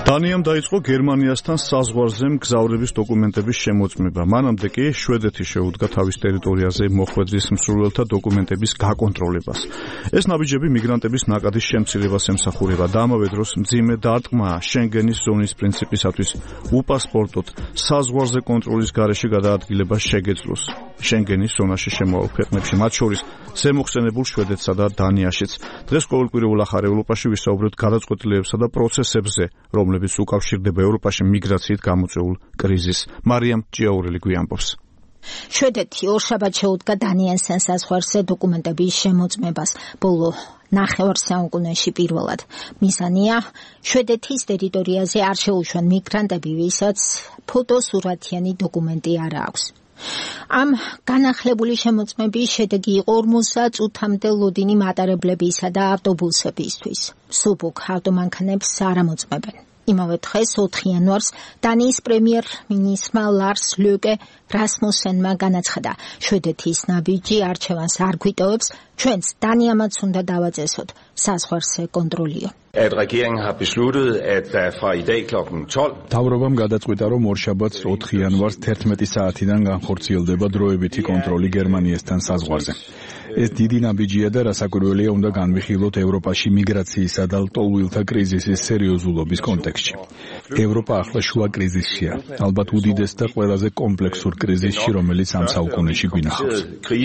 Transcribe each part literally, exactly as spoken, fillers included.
დანიამ დაიწყო გერმანიასთან საზღვარზე მგზავრების დოკუმენტების შემოწმება. მანამდე კი შვედეთი შეუდგა თავის ტერიტორიაზე მოხვედრის მსურველთა დოკუმენტების გაკონტროლებას. ეს ნაბიჯები მიგრანტების ნაკადის შემცირებას ემსახურება და ამავე დროს მძიმე დარტყმაა შენგენის ზონის პრინციპისათვის უპასპორტოდ საზღვარზე კონტროლის გარეშე გადაადგილება შეგეძლოს. შენგენის ზონაში შემოვალ ქვეყნებში, მათ შორის ზემოხსენებულ შვედეთსა და დანიაშიც. დღეს ყოველკვირეულ ახალ ევროპაში ვისაუბრებთ გადაწყვეტილებებსა და პროცესებზე, რომლებიც უკავშირდება ევროპაში მიგრაციით გამოწვეულ კრიზისს. მარიამ ჭიაურელი გვიამბობს. შვედეთი ორშაბათს შეუდგა დანიასთან საზღვარზე დოკუმენტების შემოწმებას. ბოლო ნახევარ საუკუნეში პირველად. მიზანია შვედეთის ტერიტორიაზე არ შეუშვან მიგრანტები, ვისაც ფოტოსურათიანი დოკუმენტი არ აქვს. ამ განახლებული შემოწმების შედეგი იყო ორმოცდაათ წუთამდე ლოდინი მატარებლებისა და ავტობუსებისთვის. სუბუქ ავტომანქანებს არ ამოწმებენ. იმავე დღეს ოთხი იანვარს დანიის პრემიერ-მინისტრმა ლარს ლუკე რასმუსენმა განაცხადა, შვედეთის ნაბიჯი არჩევანს არ გვიტოვებს, ჩვენც დანიამაც უნდა დავაწესოთ საზღვარზე კონტროლიო. At regeringen har besluttet, at der fra i dag klokken tolv თავრობამ გადაწყვიტა, რომ ორშაბათს ოთხი იანვარს თერთმეტი საათიდან განხორციელდება დროებითი კონტროლი გერმანიასთან საზღვარზე. ეს დიდი ნაბიჯია და რასაკვირველია უნდა განვიხილოთ ევროპაში მიგრაციისა და ლტოლვილთა კრიზისის სერიოზულობის კონტექსტში. ევროპა ახლა შუა კრიზისშია, ალბათ უდიდეს და ყველაზე კომპლექსურ კრიზისში, რომელიც ამ საუკუნეში გვინახავს.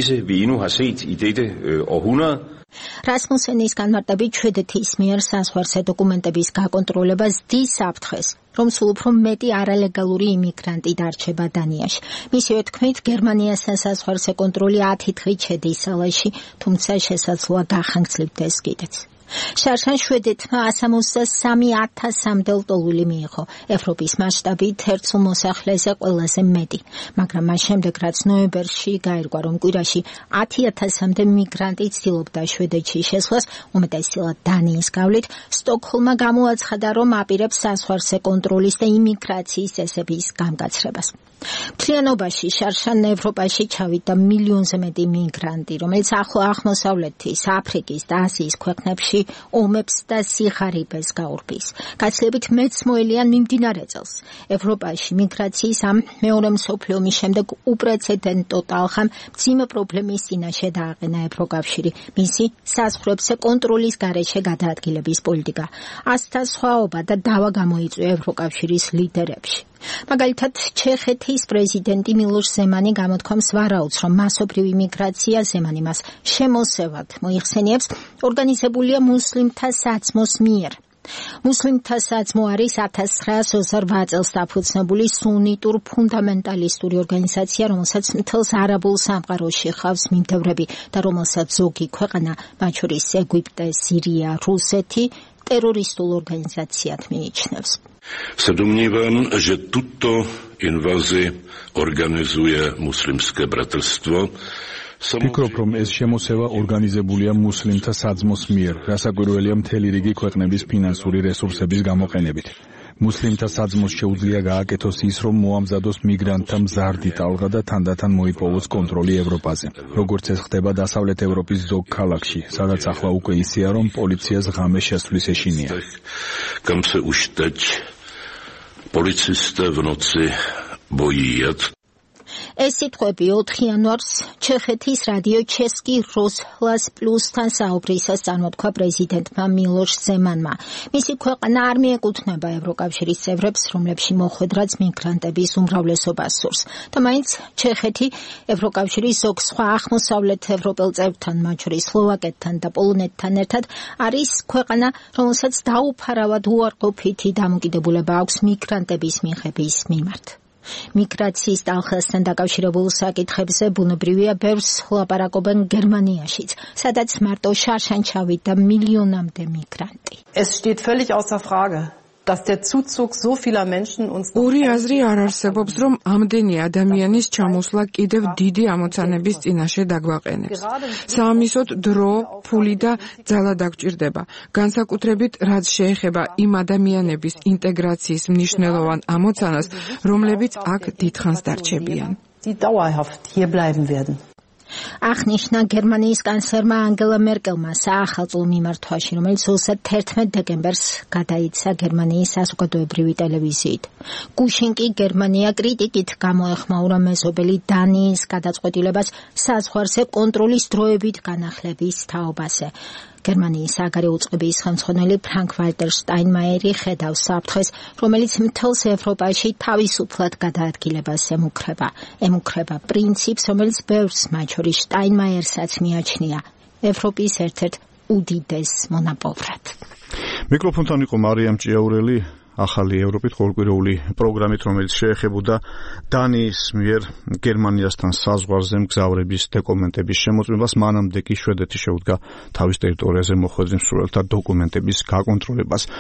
რასმუსენის განმარტებით შვედეთის მიერ საზღვარზე დოკუმენტების გაკონტროლება ზრდის საფრთხეს, რომ სულ უფრო მეტი არალეგალური იმიგრანტი დარჩება დანიაში. მისივე თქმით, გერმანიასთან საზღვარზე კონტროლი ათი დღით შედის სალაში, თუმცა შესაძლოა გახანგრძლივდეს კიდეც. შარშან შვედეთმა სამოცდასამი ათასამდე ლტოლვილი მიიღო, ევროპის მასშტაბით ერთსულ მოსახლეზე ყველაზე მეტი, მაგრამ მას შემდეგ რაც ნოემბერში გაირკვა, რომ კვირაში ათი ათასამდე მიგრანტი ცდილობდა შვედეთში შესვლას, უმეტესწილად დანიის გავლით, სტოკჰოლმმა გამოაცხადა, რომ აპირებს საზღვარზე კონტროლის და იმიგრაციის წესების გამკაცრებას. მთლიანობაში შარშან ევროპაში ჩავიდა მილიონზე მეტი მიგრანტი, რომელიც ახლო აღმოსავლეთის, აფრიკის და აზიის ქვეყნებში ომებს და სიღარიბეს გაურბის. გაცილებით მეც მოელიან მიმდინარე წელს. ევროპაში მიგრაციის ამ მეორე მსოფლიო ომის შემდეგ უპრეცედენტო ტალღამ მძიმე პრობლემის წინაშე დააყენა ევროკავშირი, მისი საზღვრებზე კონტროლის გარეშე გადაადგილების პოლიტიკა. ასთა სხვაობა და დავა გამოიწვია ევროკავშირის ლიდერებში. მაგალითად, ჩეხეთის პრეზიდენტი მილოშ ზემანი გამოთქვამს ვარაუდს, რომ მასობრივი მიგრაცია ზემანი მას შემოსევად მოიხსენიებს, ორგანიზებულია მუსლიმთა საძმოს მიერ. მუსლიმთა საძმო არის ათას ცხრაას ოცდარვა წელს დაფუძნებული სუნიტურ ფუნდამენტალისტური ორგანიზაცია, რომელსაც მთელს არაბულ სამყაროში ხავს მიმდევრები და რომელსაც ზოგი ქვეყანა, მათ შორის ეგვიპტე, სირია, რუსეთი, террористულ ორგანიზაციად მიიჩნევს. Se domnívám, že tuto invazi organizuje muslimské bratrstvo. Ფიქრობ, რომ ეს შემოსევა ორგანიზებულია მუსლიმთა საძმოს მიერ, რასაკვირველია მთელი რიგი ქვეყნების ფინანსური რესურსების გამოყენებით. მუსლიმთა საძმოს შეუძლია გააკეთოს ის, რომ მოამზადოს მიგრანტთა მზარდი ტალღა და თანდათან მოიპოვოს კონტროლი ევროპაზე. როგორც ეს ხდება დასავლეთ ევროპის ზოგ ქალაქში, სადაც ახლა უკვე ისეა, რომ პოლიციას ღამე შესვლის ეშინია. Kam se už teď policisté v noci bojí jet. ეს სიტყვები ოთხი იანვარს ჩეხეთის რადიო ჩესკი როსლას პლუსთან საუბრისას წარმოთქვა პრეზიდენტმა მილოშ ზემანმა. მისი ქვეყანა არ მიეკუთვნება ევროკავშირის წევრებს, რომლებში მოხვედრაც მიგრანტების უმრავლესობა სურს. და მაინც ჩეხეთი ევროკავშირის ზოგ სხვა აღმოსავლეთ ევროპელ წევრთან, მათ შორის სლოვაკეთთან და პოლონეთთან ერთად, არის ქვეყანა, რომელსაც დაუფარავად უარყოფითი დამოკიდებულება აქვს მიგრანტების მიღების მიმართ. მიგრაციის ტალღასთან დაკავშირებულ საკითხებზე ბუნებრივია ბევრს ლაპარაკობენ გერმანიაშიც, სადაც მარტო შარშან ჩავიდა მილიონამდე მიგრანტი. Es steht völlig außer Frage, dass der Zuzug so vieler Menschen uns ორი აზრი არ არსებობს, რომ ამდენი ადამიანის ჩამოსვლა კიდევ დიდი ამოცანების წინაშე დაგვაყენებს. საამისოდ დრო, ფული და ძალა დაგჭირდება. განსაკუთრებით, რაც შეეხება იმ ადამიანების ინტეგრაციის მნიშვნელოვან ამოცანას, რომლებიც აქ დიდხანს დარჩებიან. Die dauerhaft hier bleiben werden. აღნიშნა გერმანიის კანცლერმა ანგელა მერკელმა საახალწლო მიმართვაში, რომელიც ოცდაათი დეკემბერს გადაიცა გერმანიის საზოგადოებრივი ტელევიზიით. გუშინ კი გერმანია კრიტიკით გამოეხმაურა მეზობელი დანიის გადაწყვეტილებას საზღვარზე კონტროლის დროებით განახლების თაობაზე. გერმანიის საგარეო უწყების ხელმძღვანელი ფრანკ-ვალტერ შტაინმაიერი ხედავს საფრთხეს, რომელიც მთელს ევროპაში თავისუფლად გადაადგილებას ემუქრება. ემუქრება პრინციპს, რომელიც ბევრს, მათ შორის შტაინმაიერსაც მიაჩნია ევროპის ერთ-ერთ უდიდეს მონაპოვრად. მიკროფონთან იყო მარიამ ჭიაურელი, ახალი ევროპით ყოველკვირეული პროგრამით, რომელიც შეეხებოდა დანიის მიერ გერმანიასთან საზღვარზე მგზავრების დოკუმენტების შემოწმებას, მანამდე კი შვედეთი შეუდგა თავის ტერიტორიაზე მოხვედრილ მსურველთა დოკუმენტების გაკონტროლებას.